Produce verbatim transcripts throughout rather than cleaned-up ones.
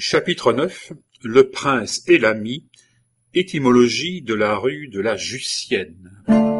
Chapitre neuf. Le prince et l'ami. Étymologie de la rue de la Jussienne.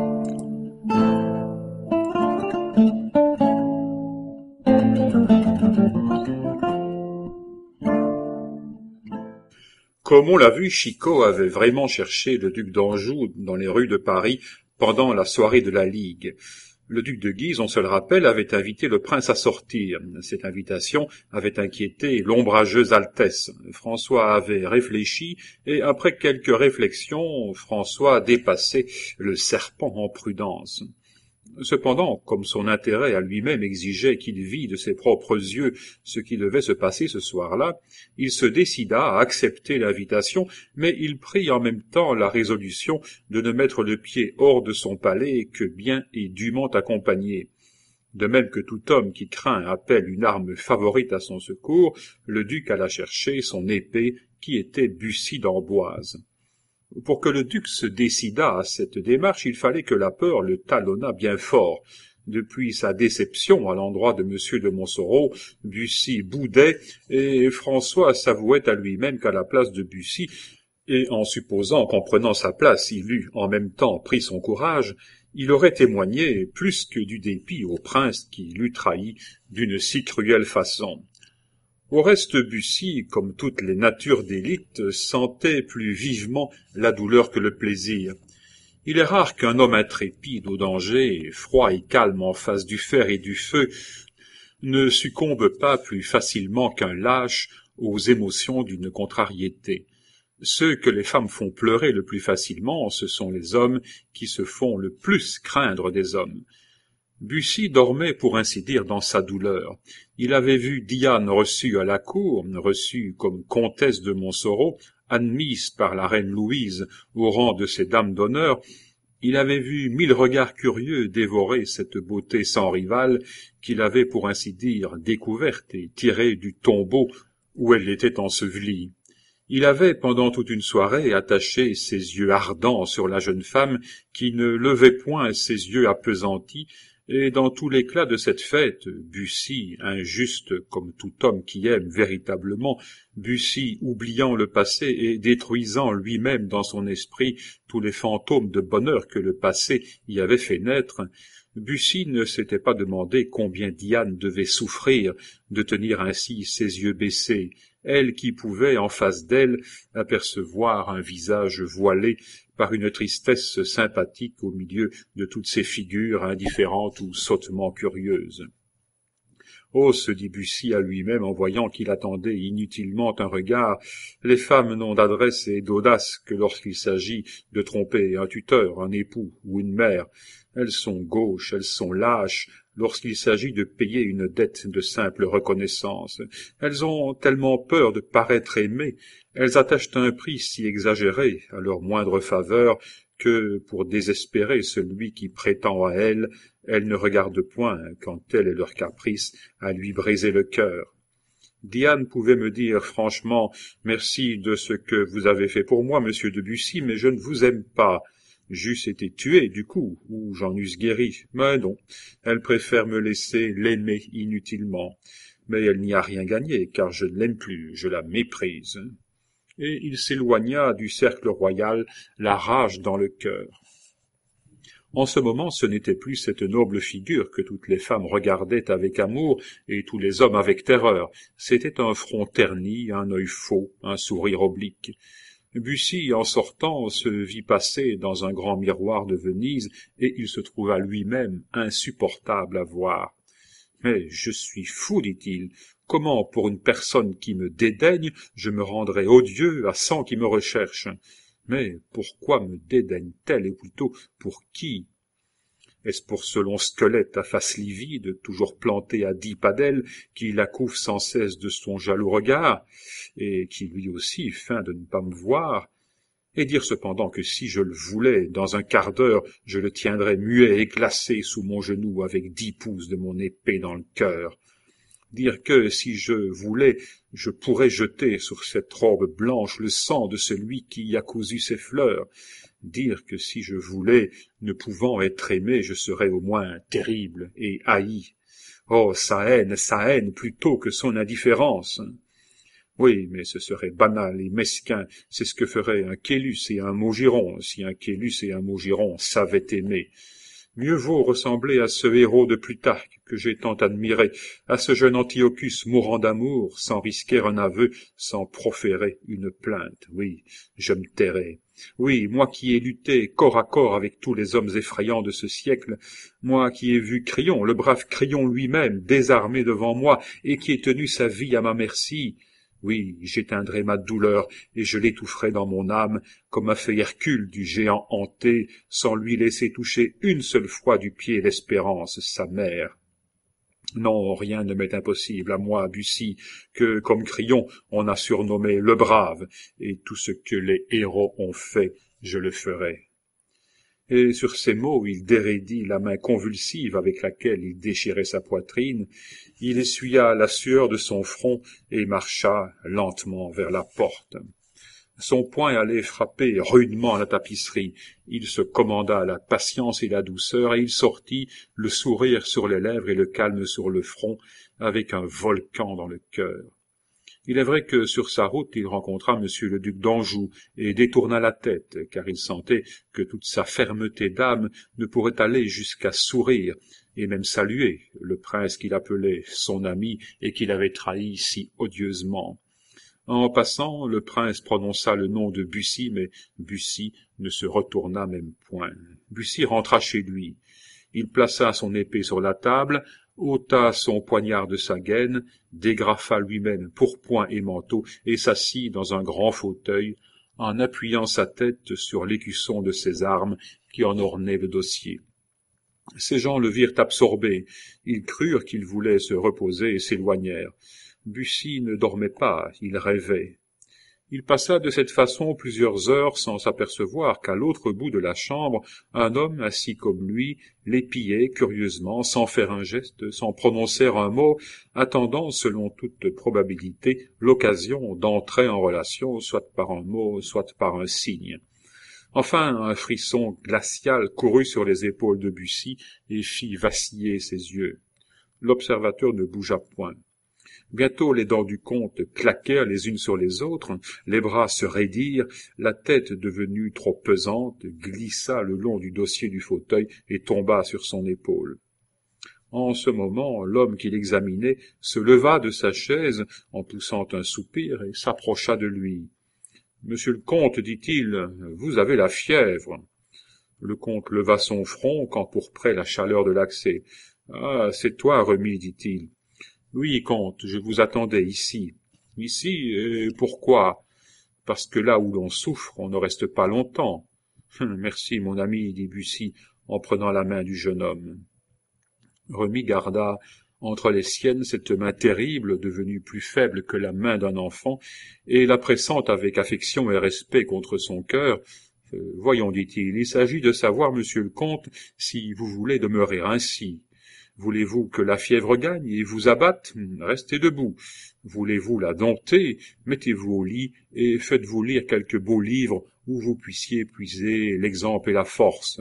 Comme on l'a vu, Chicot avait vraiment cherché le duc d'Anjou dans les rues de Paris pendant la soirée de la Ligue. Le duc de Guise, on se le rappelle, avait invité le prince à sortir. Cette invitation avait inquiété l'ombrageuse Altesse. François avait réfléchi, et après quelques réflexions, François dépassait le serpent en prudence. Cependant, comme son intérêt à lui-même exigeait qu'il vît de ses propres yeux ce qui devait se passer ce soir-là, il se décida à accepter l'invitation, mais il prit en même temps la résolution de ne mettre le pied hors de son palais que bien et dûment accompagné. De même que tout homme qui craint appelle une arme favorite à son secours, le duc alla chercher son épée qui était Bussy d'Amboise. Pour que le duc se décidât à cette démarche, il fallait que la peur le talonnât bien fort. Depuis sa déception à l'endroit de Monsieur de Montsoreau, Bussy boudait, et François s'avouait à lui-même qu'à la place de Bussy, et en supposant qu'en prenant sa place il eût en même temps pris son courage, il aurait témoigné plus que du dépit au prince qui l'eût trahi d'une si cruelle façon. Au reste, Bussy, comme toutes les natures d'élite, sentait plus vivement la douleur que le plaisir. Il est rare qu'un homme intrépide au danger, froid et calme en face du fer et du feu, ne succombe pas plus facilement qu'un lâche aux émotions d'une contrariété. Ceux que les femmes font pleurer le plus facilement, ce sont les hommes qui se font le plus craindre des hommes. Bussy dormait pour ainsi dire dans sa douleur. Il avait vu Diane reçue à la cour, reçue comme comtesse de Montsoreau, admise par la reine Louise au rang de ses dames d'honneur. Il avait vu mille regards curieux dévorer cette beauté sans rivale qu'il avait pour ainsi dire découverte et tirée du tombeau où elle était ensevelie. Il avait, pendant toute une soirée, attaché ses yeux ardents sur la jeune femme qui ne levait point ses yeux appesantis, et dans tout l'éclat de cette fête, Bussy, injuste comme tout homme qui aime véritablement, Bussy oubliant le passé et détruisant lui-même dans son esprit tous les fantômes de bonheur que le passé y avait fait naître, Bussy ne s'était pas demandé combien Diane devait souffrir de tenir ainsi ses yeux baissés, elle qui pouvait, en face d'elle, apercevoir un visage voilé par une tristesse sympathique au milieu de toutes ces figures indifférentes ou sottement curieuses. Oh, se dit Bussy à lui-même en voyant qu'il attendait inutilement un regard, les femmes n'ont d'adresse et d'audace que lorsqu'il s'agit de tromper un tuteur, un époux ou une mère. Elles sont gauches, elles sont lâches, lorsqu'il s'agit de payer une dette de simple reconnaissance. Elles ont tellement peur de paraître aimées, elles attachent un prix si exagéré à leur moindre faveur que, pour désespérer celui qui prétend à elles, elles ne regardent point, quand tel est leur caprice, à lui briser le cœur. Diane pouvait me dire franchement « Merci de ce que vous avez fait pour moi, monsieur de Bussy, mais je ne vous aime pas ». J'eusse été tué, du coup, ou j'en eusse guéri. Mais non, elle préfère me laisser l'aimer inutilement. Mais elle n'y a rien gagné, car je ne l'aime plus, je la méprise. Et il s'éloigna du cercle royal, la rage dans le cœur. En ce moment, ce n'était plus cette noble figure que toutes les femmes regardaient avec amour et tous les hommes avec terreur. C'était un front terni, un œil faux, un sourire oblique. Bussy, en sortant, se vit passer dans un grand miroir de Venise, et il se trouva lui-même insupportable à voir. « Mais je suis fou, dit-il. Comment, pour une personne qui me dédaigne, je me rendrais odieux à cent qui me recherchent? Mais pourquoi me dédaigne-t-elle, et plutôt pour qui ? Est-ce pour ce long squelette à face livide, toujours planté à dix pas d'elle, qui la couvre sans cesse de son jaloux regard, et qui lui aussi feint de ne pas me voir, et dire cependant que si je le voulais, dans un quart d'heure, je le tiendrais muet et glacé sous mon genou avec dix pouces de mon épée dans le cœur. Dire que, si je voulais, je pourrais jeter sur cette robe blanche le sang de celui qui y a cousu ses fleurs. Dire que si je voulais, ne pouvant être aimé, je serais au moins terrible et haï. Oh, sa haine, sa haine plutôt que son indifférence. Oui, mais ce serait banal et mesquin, c'est ce que ferait un Caylus et un Maugiron, si un Caylus et un Maugiron savaient aimer. Mieux vaut ressembler à ce héros de Plutarque que j'ai tant admiré, à ce jeune Antiochus mourant d'amour, sans risquer un aveu, sans proférer une plainte. Oui, je me tairai. Oui, moi qui ai lutté corps à corps avec tous les hommes effrayants de ce siècle, moi qui ai vu Crillon, le brave Crillon lui-même, désarmé devant moi, et qui ai tenu sa vie à ma merci, oui, j'éteindrai ma douleur et je l'étoufferai dans mon âme, comme a fait Hercule du géant hanté, sans lui laisser toucher une seule fois du pied l'Espérance, sa mère. Non, rien ne m'est impossible à moi, Bussy, que, comme Crillon, on a surnommé le brave, et tout ce que les héros ont fait, je le ferai. Et sur ces mots, il déraidit la main convulsive avec laquelle il déchirait sa poitrine, il essuya la sueur de son front et marcha lentement vers la porte. Son poing allait frapper rudement la tapisserie. Il se commanda la patience et la douceur, et il sortit, le sourire sur les lèvres et le calme sur le front, avec un volcan dans le cœur. Il est vrai que sur sa route il rencontra monsieur le duc d'Anjou et détourna la tête, car il sentait que toute sa fermeté d'âme ne pourrait aller jusqu'à sourire et même saluer le prince qu'il appelait son ami et qu'il avait trahi si odieusement. En passant, le prince prononça le nom de Bussy, mais Bussy ne se retourna même point. Bussy rentra chez lui. Il plaça son épée sur la table, ôta son poignard de sa gaine, dégrafa lui-même pourpoint et manteau, et s'assit dans un grand fauteuil, en appuyant sa tête sur l'écusson de ses armes qui en ornait le dossier. Ces gens le virent absorbé, ils crurent qu'il voulait se reposer et s'éloignèrent. Bussy ne dormait pas, il rêvait. Il passa de cette façon plusieurs heures sans s'apercevoir qu'à l'autre bout de la chambre, un homme assis comme lui l'épiait curieusement, sans faire un geste, sans prononcer un mot, attendant, selon toute probabilité, l'occasion d'entrer en relation, soit par un mot, soit par un signe. Enfin, un frisson glacial courut sur les épaules de Bussy et fit vaciller ses yeux. L'observateur ne bougea point. Bientôt les dents du comte claquèrent les unes sur les autres, les bras se raidirent, la tête devenue trop pesante glissa le long du dossier du fauteuil et tomba sur son épaule. En ce moment, l'homme qui l'examinait se leva de sa chaise en poussant un soupir et s'approcha de lui. « Monsieur le comte, dit-il, vous avez la fièvre. » Le comte leva son front qu'empourprait la chaleur de l'accès. « Ah, c'est toi, Remy, dit-il. » « Oui, comte, je vous attendais ici. »« Ici, et pourquoi ? » ?»« Parce que là où l'on souffre, on ne reste pas longtemps. »« Merci, mon ami, dit Bussy, en prenant la main du jeune homme. Remy garda entre les siennes cette main terrible, devenue plus faible que la main d'un enfant, et la pressant avec affection et respect contre son cœur. Euh, « Voyons, dit-il, il s'agit de savoir, monsieur le comte, si vous voulez demeurer ainsi. » Voulez-vous que la fièvre gagne et vous abatte? Restez debout. Voulez-vous la dompter? Mettez-vous au lit et faites-vous lire quelques beaux livres où vous puissiez puiser l'exemple et la force.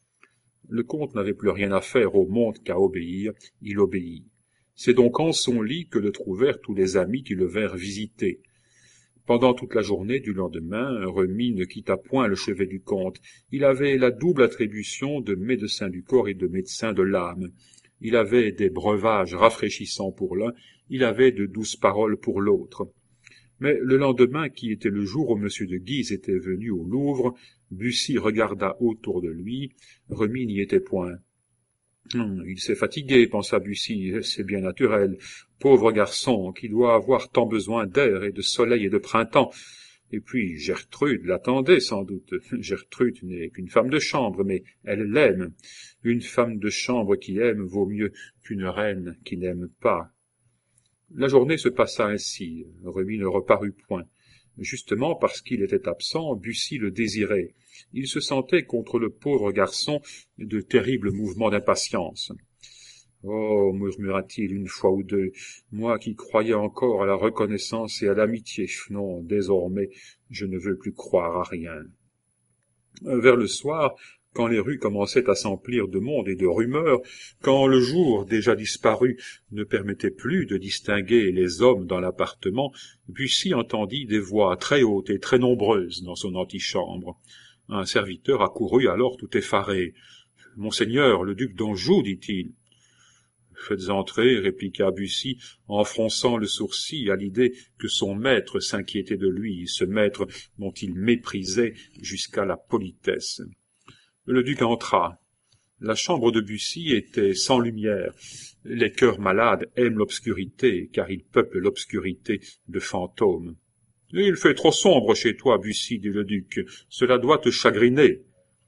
Le comte n'avait plus rien à faire au monde qu'à obéir. Il obéit. C'est donc en son lit que le trouvèrent tous les amis qui le vinrent visiter. Pendant toute la journée du lendemain, Remy ne quitta point le chevet du comte. Il avait la double attribution de médecin du corps et de médecin de l'âme. Il avait des breuvages rafraîchissants pour l'un, il avait de douces paroles pour l'autre. Mais le lendemain, qui était le jour où M. de Guise était venu au Louvre, Bussy regarda autour de lui. Remy n'y était point. Hum, « Il s'est fatigué, pensa Bussy, c'est bien naturel. Pauvre garçon, qui doit avoir tant besoin d'air et de soleil et de printemps. Et puis Gertrude l'attendait sans doute. Gertrude n'est qu'une femme de chambre, mais elle l'aime. Une femme de chambre qui aime vaut mieux qu'une reine qui n'aime pas. » La journée se passa ainsi. Remy ne reparut point. Justement parce qu'il était absent, Bussy le désirait. Il se sentait contre le pauvre garçon de terribles mouvements d'impatience. « Oh, murmura-t-il une fois ou deux, moi qui croyais encore à la reconnaissance et à l'amitié, non, désormais, je ne veux plus croire à rien. » Vers le soir, quand les rues commençaient à s'emplir de monde et de rumeurs, quand le jour déjà disparu ne permettait plus de distinguer les hommes dans l'appartement, Bussy entendit des voix très hautes et très nombreuses dans son antichambre. Un serviteur accourut alors tout effaré. « Monseigneur, le duc d'Anjou, dit-il. »« Faites entrer, répliqua Bussy, en fronçant le sourcil à l'idée que son maître s'inquiétait de lui, ce maître dont il méprisait jusqu'à la politesse. Le duc entra. La chambre de Bussy était sans lumière. Les cœurs malades aiment l'obscurité, car ils peuplent l'obscurité de fantômes. « Il fait trop sombre chez toi, Bussy, dit le duc. Cela doit te chagriner. »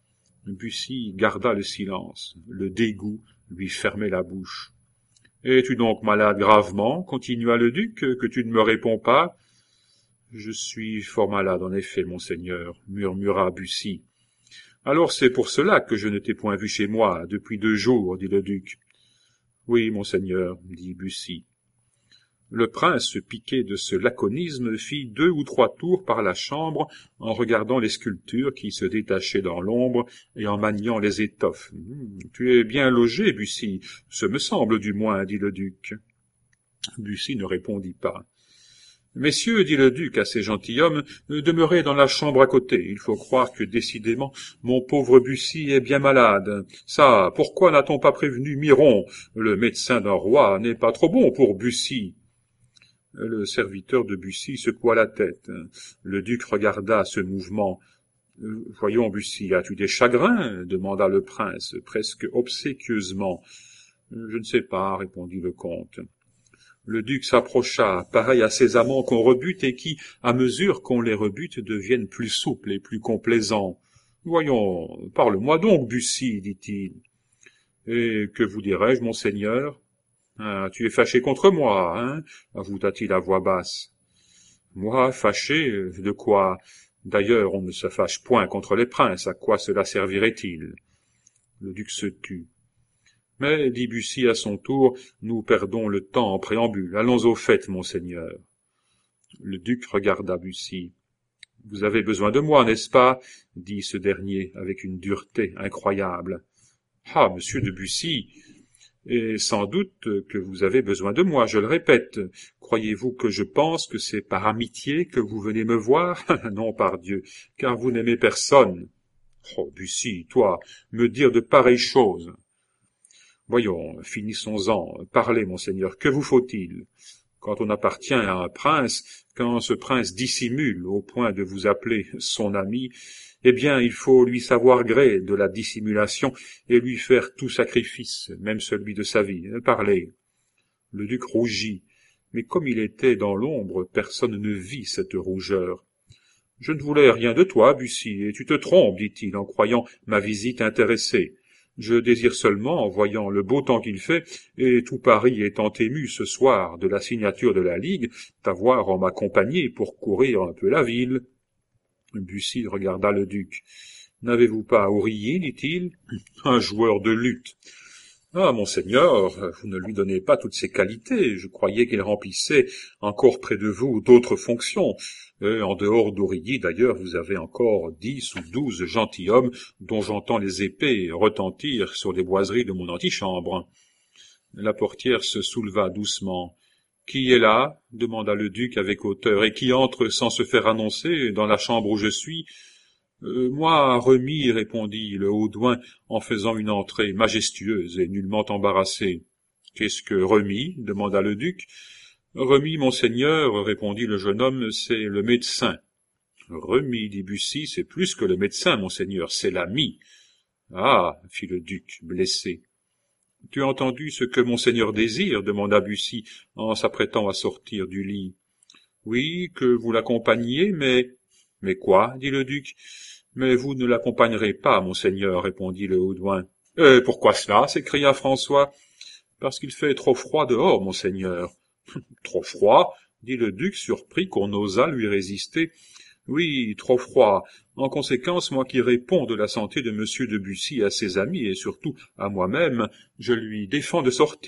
Bussy garda le silence. Le dégoût lui fermait la bouche. « Es-tu donc malade gravement ?» continua le duc, « que tu ne me réponds pas ?»« Je suis fort malade, en effet, monseigneur, » murmura Bussy. « Alors c'est pour cela que je ne t'ai point vu chez moi depuis deux jours, dit le duc. »« Oui, monseigneur, » dit Bussy. Le prince, piqué de ce laconisme, fit deux ou trois tours par la chambre en regardant les sculptures qui se détachaient dans l'ombre et en maniant les étoffes. « Tu es bien logé, Bussy, ce me semble du moins, dit le duc. » Bussy ne répondit pas. « Messieurs, dit le duc à ces gentilshommes, demeurez dans la chambre à côté. Il faut croire que décidément mon pauvre Bussy est bien malade. Ça, pourquoi n'a-t-on pas prévenu Miron? Le médecin d'un roi n'est pas trop bon pour Bussy. » Le serviteur de Bussy secoua la tête. Le duc regarda ce mouvement. Euh, « Voyons, Bussy, as-tu des chagrins ?» demanda le prince, presque obséquieusement. « Je ne sais pas, » répondit le comte. Le duc s'approcha, pareil à ces amants qu'on rebute et qui, à mesure qu'on les rebute, deviennent plus souples et plus complaisants. « Voyons, parle-moi donc, Bussy, dit-il. »« Et que vous dirais-je, monseigneur ? » Ah, tu es fâché contre moi, hein avouta-t-il à voix basse. Moi, fâché, de quoi? D'ailleurs, on ne se fâche point contre les princes, à quoi cela servirait-il? Le duc se tut. Mais, dit Bussy à son tour, nous perdons le temps en préambule. Allons au fait, monseigneur. Le duc regarda Bussy. Vous avez besoin de moi, n'est-ce pas? Dit ce dernier avec une dureté incroyable. Ah, monsieur de Bussy! Et sans doute que vous avez besoin de moi, je le répète. Croyez-vous que je pense que c'est par amitié que vous venez me voir? Non, pardieu, car vous n'aimez personne. Oh, Bussy, toi, me dire de pareilles choses. Voyons, finissons-en. Parlez, monseigneur, que vous faut-il? Quand on appartient à un prince, quand ce prince dissimule au point de vous appeler son ami, eh bien, il faut lui savoir gré de la dissimulation et lui faire tout sacrifice, même celui de sa vie. Parlez. Le duc rougit, mais comme il était dans l'ombre, personne ne vit cette rougeur. « Je ne voulais rien de toi, Bussy, et tu te trompes, dit-il, en croyant ma visite intéressée. Je désire seulement, en voyant le beau temps qu'il fait, et tout Paris étant ému ce soir de la signature de la Ligue, t'avoir en ma compagnie pour courir un peu la ville. » Bussy regarda le duc. « N'avez-vous pas Ourillé, dit-il, un joueur de luth? »« Ah, monseigneur, vous ne lui donnez pas toutes ses qualités. Je croyais qu'il remplissait encore près de vous d'autres fonctions. Et en dehors d'Ourillé, d'ailleurs, vous avez encore dix ou douze gentilshommes dont j'entends les épées retentir sur les boiseries de mon antichambre. » La portière se souleva doucement. « Qui est là ?» demanda le duc avec hauteur, « et qui entre sans se faire annoncer dans la chambre où je suis ?»« Euh, moi, Remy, » répondit le Haudouin en faisant une entrée majestueuse et nullement embarrassée. « Qu'est-ce que Remy ?» demanda le duc. « Remy, monseigneur, » répondit le jeune homme, « c'est le médecin. »« Remy, dit Bussy, c'est plus que le médecin, monseigneur, c'est l'ami. »« Ah » fit le duc, blessé. « Tu as entendu ce que monseigneur désire ?» demanda Bussy en s'apprêtant à sortir du lit. « Oui, que vous l'accompagniez, mais... »« Mais quoi ?» dit le duc. « Mais vous ne l'accompagnerez pas, monseigneur, » répondit le Haudouin. « Et pourquoi cela ?» s'écria François. « Parce qu'il fait trop froid dehors, monseigneur. »« Trop froid ?» dit le duc, surpris qu'on osât lui résister. « Oui, trop froid. En conséquence, moi qui réponds de la santé de monsieur de Bussy à ses amis et surtout à moi-même, je lui défends de sortir. »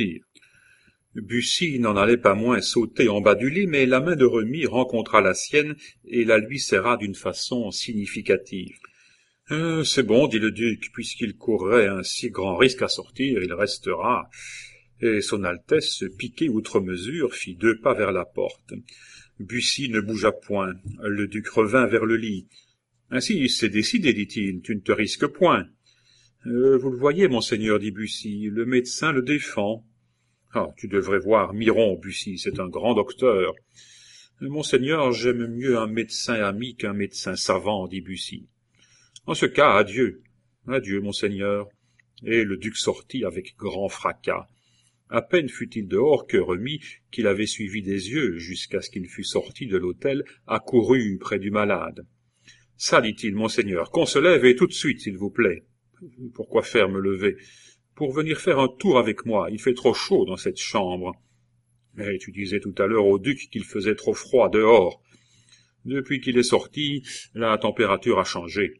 Bussy n'en allait pas moins sauter en bas du lit, mais la main de Remy rencontra la sienne et la lui serra d'une façon significative. Euh, c'est bon, dit le duc, puisqu'il courrait un si grand risque à sortir, il restera. Et son Altesse, piqué outre mesure, fit deux pas vers la porte. Bussy ne bougea point. Le duc revint vers le lit. Ainsi, c'est décidé, dit-il, tu ne te risques point. Euh, vous le voyez, monseigneur, dit Bussy, le médecin le défend. Ah, tu devrais voir Miron, Bussy, c'est un grand docteur. Monseigneur, j'aime mieux un médecin ami qu'un médecin savant, dit Bussy. En ce cas, adieu. Adieu, monseigneur. Et le duc sortit avec grand fracas. À peine fut-il dehors que Remy, qui l'avait suivi des yeux jusqu'à ce qu'il fût sorti de l'hôtel, accourut près du malade. Ça, dit-il, monseigneur, qu'on se lève et tout de suite, s'il vous plaît. Pourquoi faire me lever? Pour venir faire un tour avec moi, il fait trop chaud dans cette chambre. Mais tu disais tout à l'heure au duc qu'il faisait trop froid dehors. Depuis qu'il est sorti, la température a changé.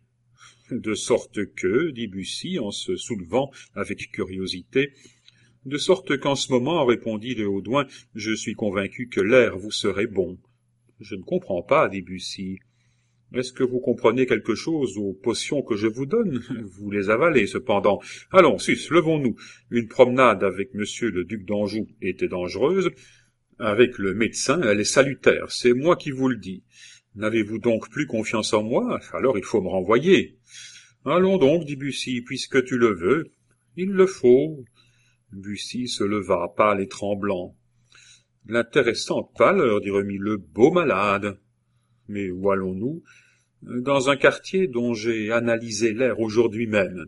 De sorte que, dit Bussy en se soulevant avec curiosité, de sorte qu'en ce moment, répondit le Haudouin, je suis convaincu que l'air vous serait bon. Je ne comprends pas, dit Bussy. Est-ce que vous comprenez quelque chose aux potions que je vous donne? Vous les avalez, cependant. Allons, sus, levons-nous. Une promenade avec monsieur le duc d'Anjou était dangereuse. Avec le médecin, elle est salutaire, c'est moi qui vous le dis. N'avez-vous donc plus confiance en moi? Alors il faut me renvoyer. Allons donc, dit Bussy, puisque tu le veux. Il le faut. Bussy se leva, pâle et tremblant. L'intéressante pâleur, dit Remy, le beau malade. Mais où allons-nous? Dans un quartier dont j'ai analysé l'air aujourd'hui même.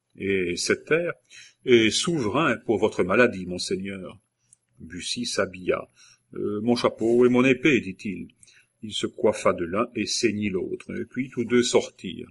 Et cet air est souverain pour votre maladie, monseigneur. Bussy s'habilla. Euh, mon chapeau et mon épée, dit-il. Il se coiffa de l'un et ceignit l'autre, et puis tous deux sortirent.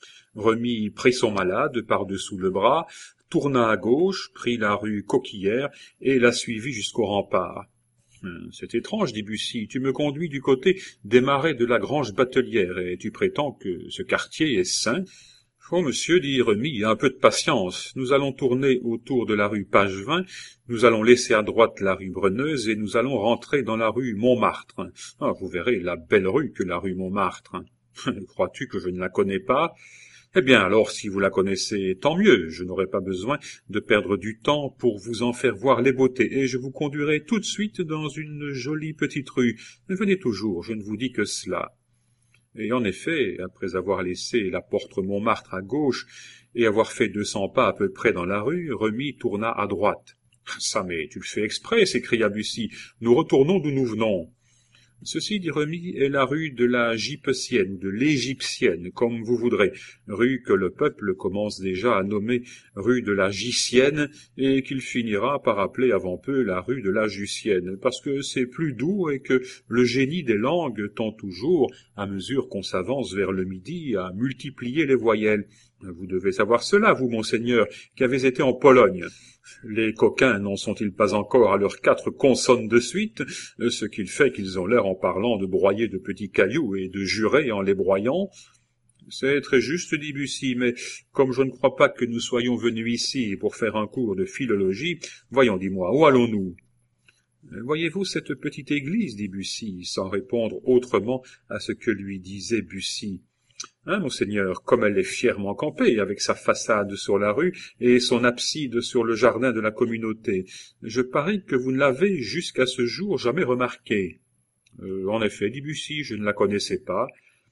Remy prit son malade par-dessous le bras, tourna à gauche, prit la rue Coquillière et la suivit jusqu'au rempart. Hum, c'est étrange, dit Bussy, tu me conduis du côté des marais de la Grange Batelière, et tu prétends que ce quartier est sain. Oh, monsieur, dit Remy, un peu de patience. Nous allons tourner autour de la rue Pagevin, nous allons laisser à droite la rue Breneuse, et nous allons rentrer dans la rue Montmartre. Ah, vous verrez la belle rue que la rue Montmartre. Crois-tu que je ne la connais pas? Eh bien, alors, si vous la connaissez, tant mieux, je n'aurai pas besoin de perdre du temps pour vous en faire voir les beautés, et je vous conduirai tout de suite dans une jolie petite rue. Venez toujours, je ne vous dis que cela. Et en effet, après avoir laissé la porte Montmartre à gauche, et avoir fait deux cents pas à peu près dans la rue, Remy tourna à droite. « Ça, mais tu le fais exprès, s'écria Bussy, nous retournons d'où nous venons. » Ceci, dit Remy, est la rue de la Gypecienne, de l'Égyptienne, comme vous voudrez, rue que le peuple commence déjà à nommer rue de la Gicienne, et qu'il finira par appeler avant peu la rue de la Jussienne, parce que c'est plus doux et que le génie des langues tend toujours, à mesure qu'on s'avance vers le midi, à multiplier les voyelles. Vous devez savoir cela, vous, monseigneur, qui avez été en Pologne. Les coquins n'en sont-ils pas encore à leurs quatre consonnes de suite, ce qui fait qu'ils ont l'air en parlant de broyer de petits cailloux et de jurer en les broyant? C'est très juste, dit Bussy, mais comme je ne crois pas que nous soyons venus ici pour faire un cours de philologie, voyons, dis-moi, où allons-nous? Voyez-vous cette petite église, dit Bussy, sans répondre autrement à ce que lui disait Bussy. Hein, monseigneur, comme elle est fièrement campée, avec sa façade sur la rue et son abside sur le jardin de la communauté. Je parie que vous ne l'avez, jusqu'à ce jour, jamais remarquée. Euh, en effet, dit Bussy, je ne la connaissais pas.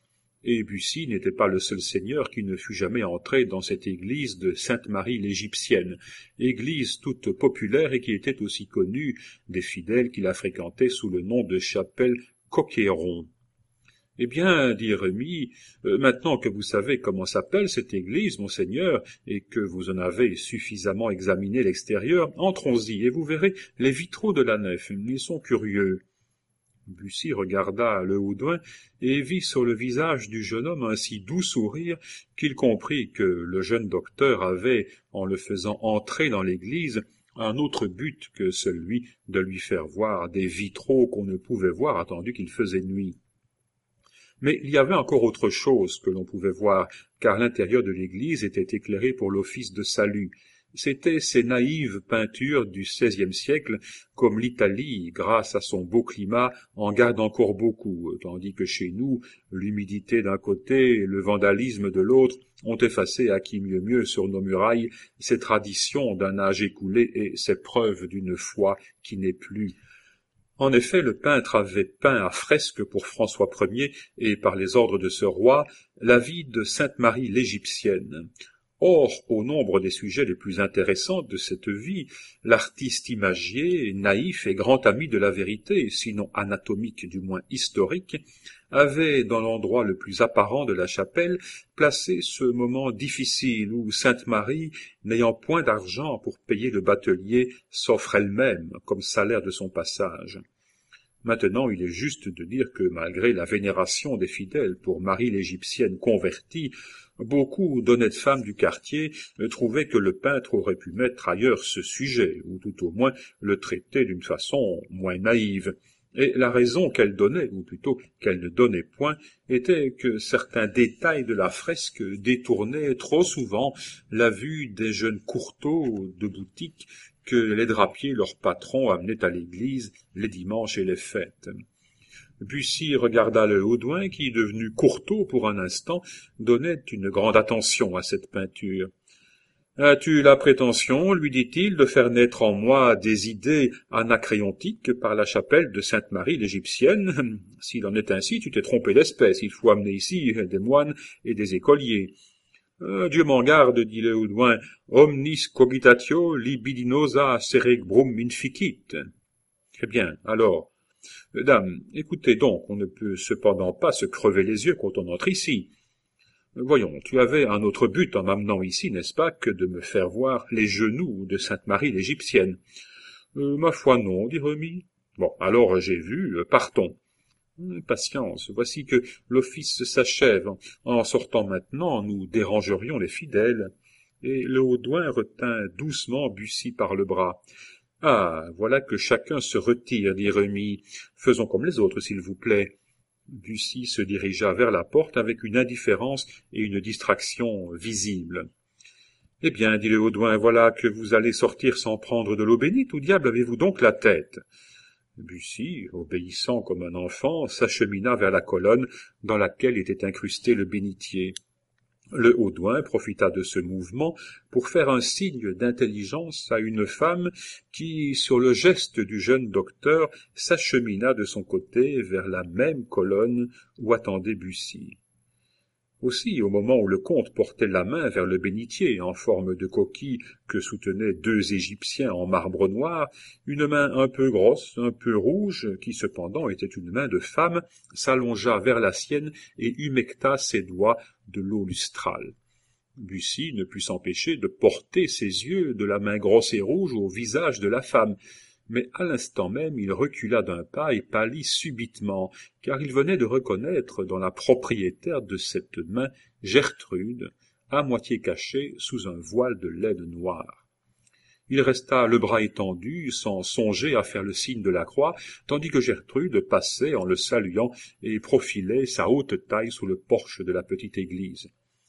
Et Bussy n'était pas le seul seigneur qui ne fût jamais entré dans cette église de Sainte-Marie l'Égyptienne, église toute populaire et qui était aussi connue des fidèles qui la fréquentaient sous le nom de chapelle Coquéron. Eh bien, dit Remy, euh, maintenant que vous savez comment s'appelle cette église, monseigneur, et que vous en avez suffisamment examiné l'extérieur, entrons-y, et vous verrez les vitraux de la nef, ils sont curieux. Bussy regarda le Haudouin et vit sur le visage du jeune homme un si doux sourire qu'il comprit que le jeune docteur avait, en le faisant entrer dans l'église, un autre but que celui de lui faire voir des vitraux qu'on ne pouvait voir attendu qu'il faisait nuit. Mais il y avait encore autre chose que l'on pouvait voir, car l'intérieur de l'église était éclairé pour l'office de salut. C'étaient ces naïves peintures du seizième siècle, comme l'Italie, grâce à son beau climat, en garde encore beaucoup, tandis que chez nous, l'humidité d'un côté et le vandalisme de l'autre ont effacé à qui mieux mieux sur nos murailles ces traditions d'un âge écoulé et ces preuves d'une foi qui n'est plus. En effet, le peintre avait peint à fresque pour François Ier et par les ordres de ce roi la vie de Sainte Marie l'Égyptienne. Or, au nombre des sujets les plus intéressants de cette vie, l'artiste imagier, naïf et grand ami de la vérité, sinon anatomique du moins historique, avait, dans l'endroit le plus apparent de la chapelle, placé ce moment difficile où Sainte Marie, n'ayant point d'argent pour payer le batelier, s'offre elle-même comme salaire de son passage. Maintenant, il est juste de dire que, malgré la vénération des fidèles pour Marie l'Égyptienne convertie, beaucoup d'honnêtes femmes du quartier trouvaient que le peintre aurait pu mettre ailleurs ce sujet, ou tout au moins le traiter d'une façon moins naïve. Et la raison qu'elle donnait, ou plutôt qu'elle ne donnait point, était que certains détails de la fresque détournaient trop souvent la vue des jeunes courteaux de boutique que les drapiers, leurs patrons, amenaient à l'église les dimanches et les fêtes. Bussy regarda le Haudouin qui, devenu courteau pour un instant, donnait une grande attention à cette peinture. « As-tu la prétention, lui dit-il, de faire naître en moi des idées anacréontiques par la chapelle de Sainte-Marie l'Égyptienne? S'il en est ainsi, tu t'es trompé d'espèce, il faut amener ici des moines et des écoliers. » Euh, Dieu m'en garde, dit le Haudouin, omnis cogitatio libidinosa cerebrum inficit. Très bien, alors. Dame, écoutez donc, on ne peut cependant pas se crever les yeux quand on entre ici. Voyons, tu avais un autre but en m'amenant ici, n'est-ce pas, que de me faire voir les genoux de Sainte-Marie l'Égyptienne. Euh, ma foi non, dit Remy. Bon, alors j'ai vu, euh, partons. Patience, voici que l'office s'achève. En sortant maintenant, nous dérangerions les fidèles. Et le Haudouin retint doucement Bussy par le bras. Ah, voilà que chacun se retire, dit Remy. Faisons comme les autres, s'il vous plaît. Bussy se dirigea vers la porte avec une indifférence et une distraction visibles. Eh bien, dit le Haudouin, voilà que vous allez sortir sans prendre de l'eau bénite. Où diable avez-vous donc la tête? Bussy, obéissant comme un enfant, s'achemina vers la colonne dans laquelle était incrusté le bénitier. Le Haudouin profita de ce mouvement pour faire un signe d'intelligence à une femme qui, sur le geste du jeune docteur, s'achemina de son côté vers la même colonne où attendait Bussy. Aussi, au moment où le comte portait la main vers le bénitier en forme de coquille que soutenaient deux Égyptiens en marbre noir, une main un peu grosse, un peu rouge, qui cependant était une main de femme, s'allongea vers la sienne et humecta ses doigts de l'eau lustrale. Bussy ne put s'empêcher de porter ses yeux de la main grosse et rouge au visage de la femme, mais à l'instant même il recula d'un pas et pâlit subitement, car il venait de reconnaître dans la propriétaire de cette main Gertrude, à moitié cachée sous un voile de laine noire. Il resta le bras étendu, sans songer à faire le signe de la croix, tandis que Gertrude passait en le saluant et profilait sa haute taille sous le porche de la petite église.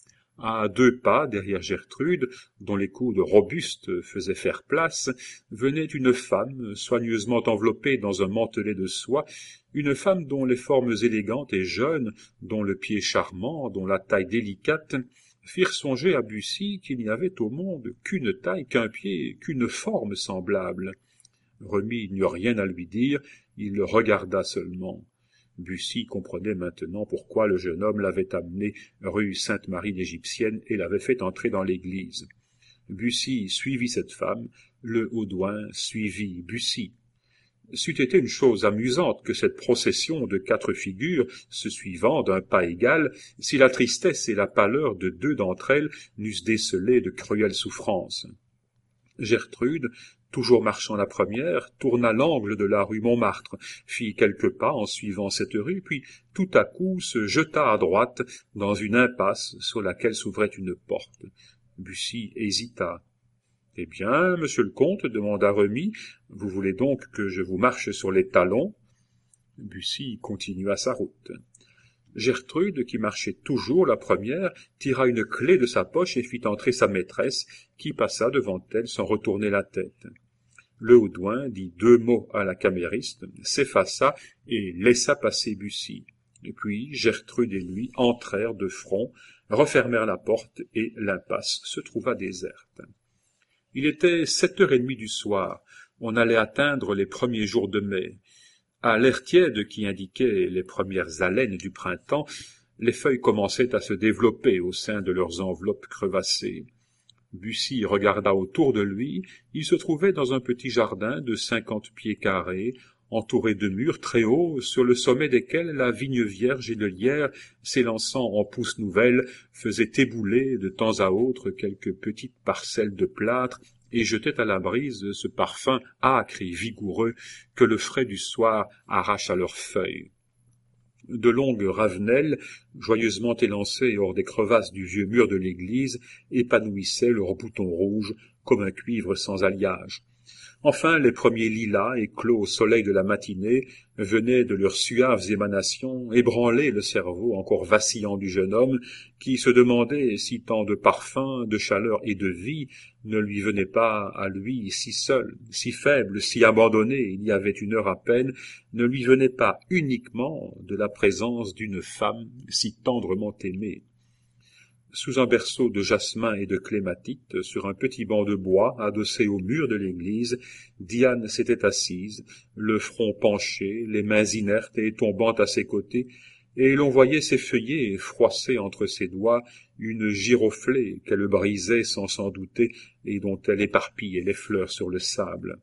À deux pas derrière Gertrude, dont les coudes robustes faisaient faire place, venait une femme soigneusement enveloppée dans un mantelet de soie, une femme dont les formes élégantes et jeunes, dont le pied charmant, dont la taille délicate, firent songer à Bussy qu'il n'y avait au monde qu'une taille, qu'un pied, qu'une forme semblable. Remy n'eut rien à lui dire, il le regarda seulement. Bussy comprenait maintenant pourquoi le jeune homme l'avait amené rue Sainte-Marie l'Égyptienne et l'avait fait entrer dans l'église. Bussy suivit cette femme, le Haudouin suivit Bussy. C'eût été une chose amusante que cette procession de quatre figures, se suivant d'un pas égal, si la tristesse et la pâleur de deux d'entre elles n'eussent décelé de cruelles souffrances. Gertrude, toujours marchant la première, tourna l'angle de la rue Montmartre, fit quelques pas en suivant cette rue, puis tout à coup se jeta à droite dans une impasse sur laquelle s'ouvrait une porte. Bussy hésita. « Eh bien, monsieur le comte, demanda Remy, vous voulez donc que je vous marche sur les talons ?» Bussy continua sa route. Gertrude, qui marchait toujours la première, tira une clé de sa poche et fit entrer sa maîtresse, qui passa devant elle sans retourner la tête. Le Haudouin dit deux mots à la camériste, s'effaça et laissa passer Bussy. Et puis Gertrude et lui entrèrent de front, refermèrent la porte et l'impasse se trouva déserte. Il était sept heures et demie du soir. On allait atteindre les premiers jours de mai. À l'air tiède qui indiquait les premières haleines du printemps, les feuilles commençaient à se développer au sein de leurs enveloppes crevassées. Bussy regarda autour de lui, il se trouvait dans un petit jardin de cinquante pieds carrés, entouré de murs très hauts, sur le sommet desquels la vigne vierge et le lierre, s'élançant en pousses nouvelles, faisaient ébouler de temps à autre quelques petites parcelles de plâtre, et jetait à la brise ce parfum âcre et vigoureux que le frais du soir arrache à leurs feuilles. De longues ravenelles, joyeusement élancées hors des crevasses du vieux mur de l'église, épanouissaient leurs boutons rouges comme un cuivre sans alliage. Enfin, les premiers lilas, éclos au soleil de la matinée, venaient de leurs suaves émanations ébranler le cerveau encore vacillant du jeune homme, qui se demandait si tant de parfum, de chaleur et de vie ne lui venaient pas à lui si seul, si faible, si abandonné, il y avait une heure à peine, ne lui venait pas uniquement de la présence d'une femme si tendrement aimée. Sous un berceau de jasmin et de clématite, sur un petit banc de bois adossé au mur de l'église, Diane s'était assise, le front penché, les mains inertes et tombant à ses côtés, et l'on voyait s'effeuiller et froisser entre ses doigts une giroflée qu'elle brisait sans s'en douter et dont elle éparpillait les fleurs sur le sable.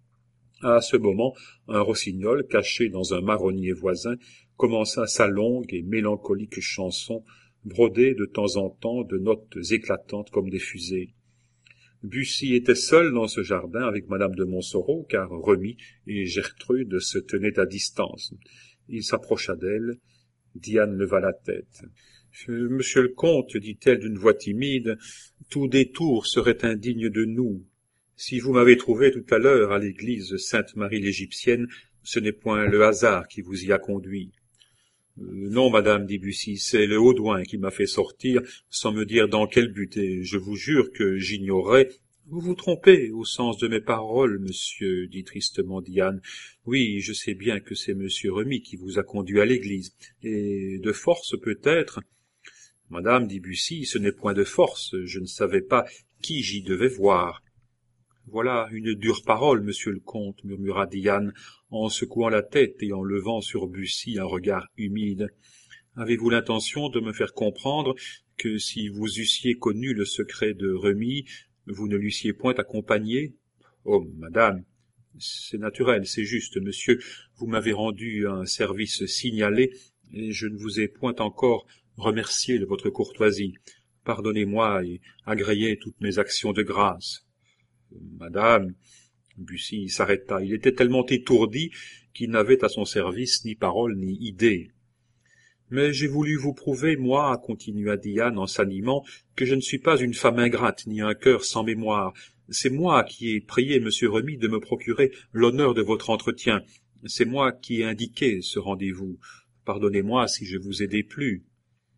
À ce moment, un rossignol, caché dans un marronnier voisin, commença sa longue et mélancolique chanson, brodée de temps en temps de notes éclatantes comme des fusées. Bussy était seul dans ce jardin avec madame de Montsoreau, car Remy et Gertrude se tenaient à distance. Il s'approcha d'elle. Diane leva la tête. « Monsieur le comte, dit-elle d'une voix timide, tout détour serait indigne de nous. Si vous m'avez trouvé tout à l'heure à l'église Sainte-Marie l'Égyptienne, ce n'est point le hasard qui vous y a conduit. » Euh, non, madame, dit Bussy, c'est le Haudouin qui m'a fait sortir, sans me dire dans quel but, et je vous jure que j'ignorais. Vous vous trompez au sens de mes paroles, monsieur, dit tristement Diane. Oui, je sais bien que c'est monsieur Remy qui vous a conduit à l'église, et de force peut-être. Madame, dit Bussy, ce n'est point de force, je ne savais pas qui j'y devais voir. Voilà une dure parole, monsieur le comte, murmura Diane, en secouant la tête et en levant sur Bussy un regard humide. Avez-vous l'intention de me faire comprendre que si vous eussiez connu le secret de Remy, vous ne l'eussiez point accompagné? Oh, madame, c'est naturel, c'est juste, monsieur, vous m'avez rendu un service signalé, et je ne vous ai point encore remercié de votre courtoisie. Pardonnez-moi et agréez toutes mes actions de grâce. Madame, Bussy s'arrêta. Il était tellement étourdi qu'il n'avait à son service ni parole ni idée. Mais j'ai voulu vous prouver, moi, continua Diane en s'animant, que je ne suis pas une femme ingrate ni un cœur sans mémoire. C'est moi qui ai prié monsieur Remy de me procurer l'honneur de votre entretien. C'est moi qui ai indiqué ce rendez-vous. Pardonnez-moi si je vous ai déplu.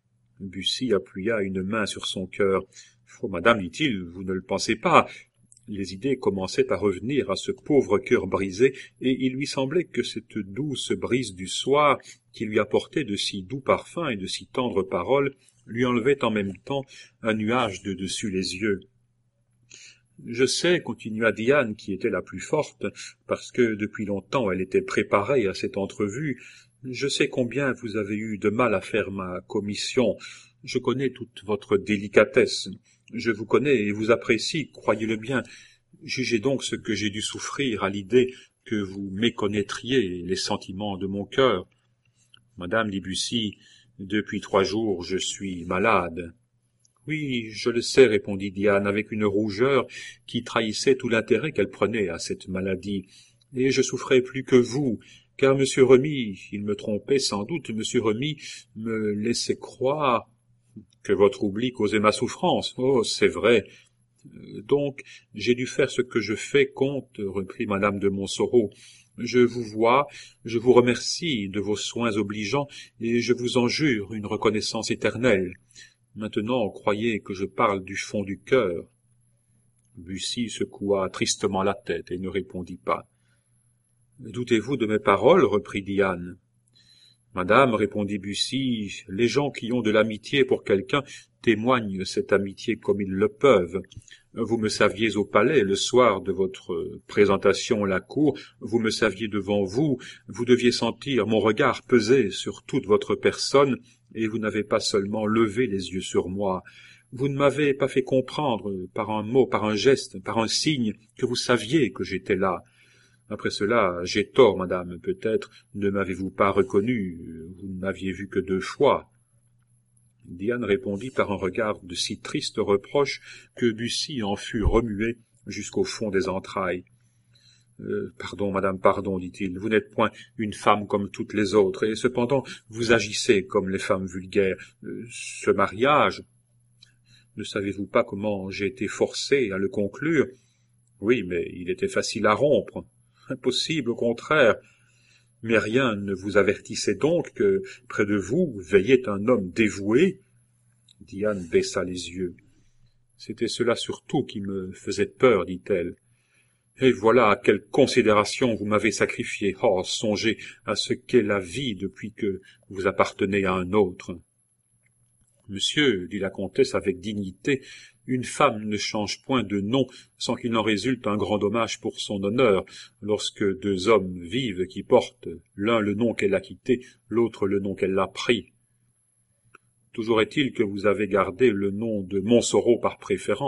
Bussy appuya une main sur son cœur. « Oh, madame, dit-il, vous ne le pensez pas. » Les idées commençaient à revenir à ce pauvre cœur brisé, et il lui semblait que cette douce brise du soir, qui lui apportait de si doux parfums et de si tendres paroles, lui enlevait en même temps un nuage de dessus les yeux. « Je sais, continua Diane, qui était la plus forte, parce que depuis longtemps elle était préparée à cette entrevue, je sais combien vous avez eu de mal à faire ma commission. Je connais toute votre délicatesse. Je vous connais et vous apprécie, croyez-le bien. Jugez donc ce que j'ai dû souffrir à l'idée que vous méconnaîtriez les sentiments de mon cœur. Madame, dit Bussy, depuis trois jours je suis malade. Oui, je le sais, répondit Diane avec une rougeur qui trahissait tout l'intérêt qu'elle prenait à cette maladie. Et je souffrais plus que vous, car monsieur Remy, il me trompait sans doute, monsieur Remy me laissait croire que votre oubli causait ma souffrance. Oh, c'est vrai. Donc, j'ai dû faire ce que je fais, comte, reprit madame de Montsoreau. Je vous vois, je vous remercie de vos soins obligeants, et je vous en jure une reconnaissance éternelle. Maintenant, croyez que je parle du fond du cœur. » Bussy secoua tristement la tête et ne répondit pas. « Doutez-vous de mes paroles ?» reprit Diane. « Madame, répondit Bussy, les gens qui ont de l'amitié pour quelqu'un témoignent cette amitié comme ils le peuvent. Vous me saviez au palais le soir de votre présentation à la cour, vous me saviez devant vous, vous deviez sentir mon regard peser sur toute votre personne, et vous n'avez pas seulement levé les yeux sur moi. Vous ne m'avez pas fait comprendre par un mot, par un geste, par un signe, que vous saviez que j'étais là. Après cela, j'ai tort, madame, peut-être ne m'avez-vous pas reconnu, vous ne m'aviez vu que deux fois. » Diane répondit par un regard de si triste reproche que Bussy en fut remué jusqu'au fond des entrailles. Euh, « Pardon, madame, pardon, dit-il, vous n'êtes point une femme comme toutes les autres, et cependant vous agissez comme les femmes vulgaires. Euh, ce mariage, ne savez-vous pas comment j'ai été forcé à le conclure? Oui, mais il était facile à rompre. Impossible, au contraire. Mais rien ne vous avertissait donc que, près de vous, veillait un homme dévoué? » Diane baissa les yeux. « C'était cela surtout qui me faisait peur, dit-elle. Et voilà à quelle considération vous m'avez sacrifié. Oh, songez à ce qu'est la vie depuis que vous appartenez à un autre. » « Monsieur, dit la comtesse avec dignité, une femme ne change point de nom sans qu'il en résulte un grand dommage pour son honneur, lorsque deux hommes vivent qui portent l'un le nom qu'elle a quitté, l'autre le nom qu'elle a pris. Toujours est-il que vous avez gardé le nom de Montsoreau par préférence. »«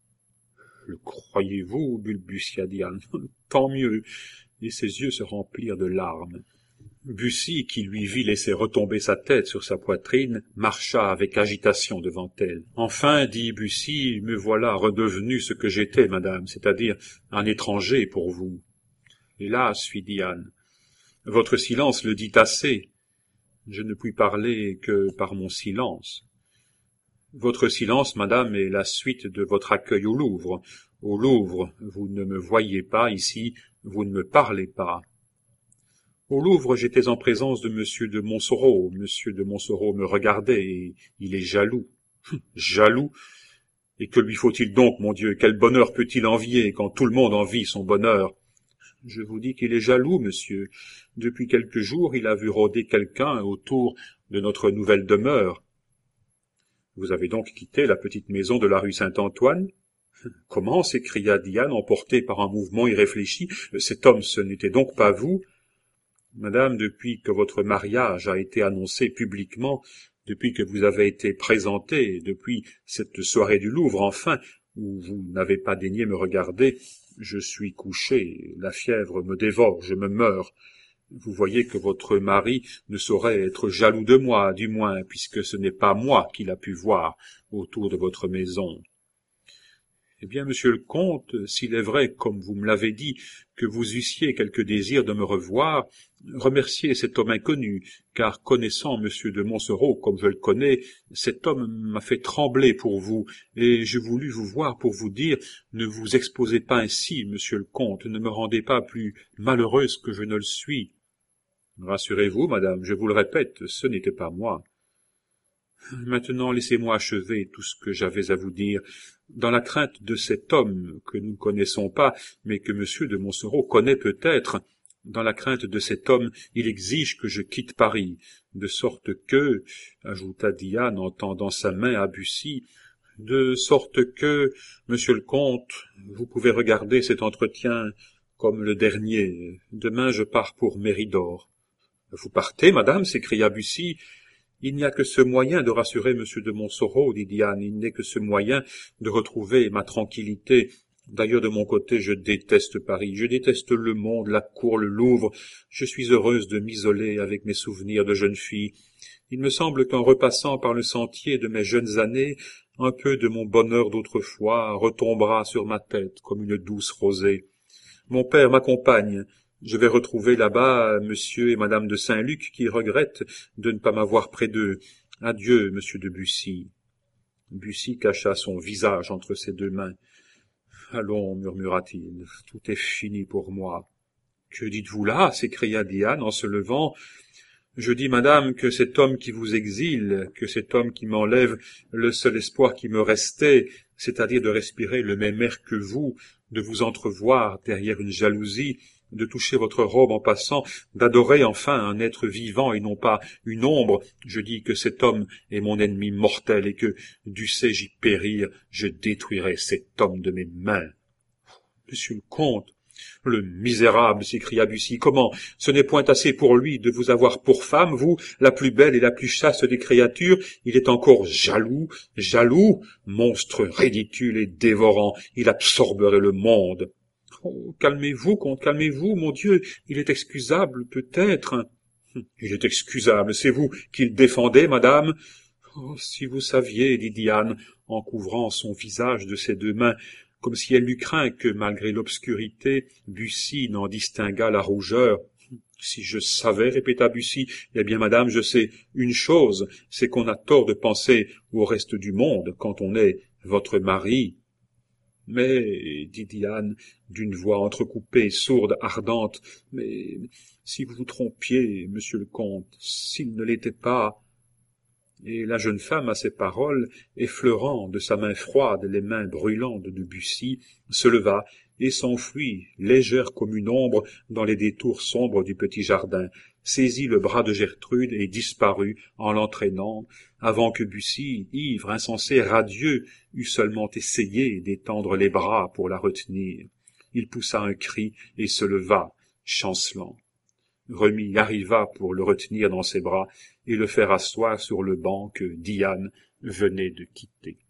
Le croyez-vous, balbutia Diane. Tant mieux. » Et ses yeux se remplirent de larmes. Bussy, qui lui vit laisser retomber sa tête sur sa poitrine, marcha avec agitation devant elle. « Enfin, dit Bussy, me voilà redevenu ce que j'étais, madame, c'est-à-dire un étranger pour vous. »« Hélas, fit Diane, votre silence le dit assez. Je ne puis parler que par mon silence. Votre silence, madame, est la suite de votre accueil au Louvre. Au Louvre, vous ne me voyez pas, ici, vous ne me parlez pas. » Au Louvre, j'étais en présence de monsieur de Montsoreau. Monsieur de Montsoreau me regardait, et il est jaloux. Jaloux? Et que lui faut-il donc, mon Dieu? Quel bonheur peut-il envier, quand tout le monde envie son bonheur? Je vous dis qu'il est jaloux, monsieur. Depuis quelques jours, il a vu rôder quelqu'un autour de notre nouvelle demeure. Vous avez donc quitté la petite maison de la rue Saint-Antoine? Comment? S'écria Diane, emportée par un mouvement irréfléchi. Cet homme, ce n'était donc pas vous? Madame, depuis que votre mariage a été annoncé publiquement, depuis que vous avez été présentée, depuis cette soirée du Louvre, enfin, où vous n'avez pas daigné me regarder, je suis couché, la fièvre me dévore, je me meurs. Vous voyez que votre mari ne saurait être jaloux de moi, du moins, puisque ce n'est pas moi qu'il a pu voir autour de votre maison. Eh bien, monsieur le comte, s'il est vrai, comme vous me l'avez dit, que vous eussiez quelque désir de me revoir, remerciez cet homme inconnu, car connaissant monsieur de Montsoreau comme je le connais, cet homme m'a fait trembler pour vous, et j'ai voulu vous voir pour vous dire, ne vous exposez pas ainsi, monsieur le comte, ne me rendez pas plus malheureuse que je ne le suis. Rassurez-vous, madame, je vous le répète, ce n'était pas moi. Maintenant, laissez-moi achever tout ce que j'avais à vous dire. Dans la crainte de cet homme que nous ne connaissons pas, mais que monsieur de Montsoreau connaît peut-être, dans la crainte de cet homme, il exige que je quitte Paris, de sorte que, ajouta Diane en tendant sa main à Bussy, de sorte que, monsieur le comte, vous pouvez regarder cet entretien comme le dernier. Demain, je pars pour Méridor. « Vous partez, madame » s'écria Bussy. « Il n'y a que ce moyen de rassurer monsieur de Montsoreau, dit Diane, il n'est que ce moyen de retrouver ma tranquillité. D'ailleurs, de mon côté, je déteste Paris, je déteste le monde, la cour, le Louvre. Je suis heureuse de m'isoler avec mes souvenirs de jeune fille. Il me semble qu'en repassant par le sentier de mes jeunes années, un peu de mon bonheur d'autrefois retombera sur ma tête comme une douce rosée. Mon père m'accompagne. Je vais retrouver là-bas monsieur et madame de Saint-Luc qui regrettent de ne pas m'avoir près d'eux. Adieu, monsieur de Bussy. » Bussy cacha son visage entre ses deux mains. « Allons, murmura-t-il, tout est fini pour moi. » « Que dites-vous là » s'écria Diane en se levant. « Je dis, madame, que cet homme qui vous exile, que cet homme qui m'enlève le seul espoir qui me restait, c'est-à-dire de respirer le même air que vous, de vous entrevoir derrière une jalousie, de toucher votre robe en passant, d'adorer enfin un être vivant et non pas une ombre, je dis que cet homme est mon ennemi mortel et que, dussé-je y périr, je détruirai cet homme de mes mains. »« Monsieur le comte, le misérable » s'écria Bussy, « comment, ce n'est point assez pour lui de vous avoir pour femme, vous, la plus belle et la plus chaste des créatures, il est encore jaloux, jaloux, monstre ridicule et dévorant, il absorberait le monde. » « Oh, calmez-vous, comte, calmez-vous, mon Dieu, il est excusable, peut-être. »« Il est excusable, c'est vous qui le défendez, madame. »« Oh, si vous saviez, » dit Diane, en couvrant son visage de ses deux mains, comme si elle eût craint que, malgré l'obscurité, Bussy n'en distinguât la rougeur. « Si je savais, » répéta Bussy, « eh bien, madame, je sais une chose, c'est qu'on a tort de penser au reste du monde quand on est votre mari. » « Mais, dit Diane, d'une voix entrecoupée, sourde, ardente, mais si vous vous trompiez, monsieur le comte, s'il ne l'était pas... » Et la jeune femme, à ces paroles, effleurant de sa main froide les mains brûlantes de Bussy, se leva et s'enfuit, légère comme une ombre, dans les détours sombres du petit jardin, saisit le bras de Gertrude et disparut en l'entraînant, avant que Bussy, ivre, insensé, radieux, eût seulement essayé d'étendre les bras pour la retenir. Il poussa un cri et se leva, chancelant. Remy arriva pour le retenir dans ses bras et le faire asseoir sur le banc que Diane venait de quitter.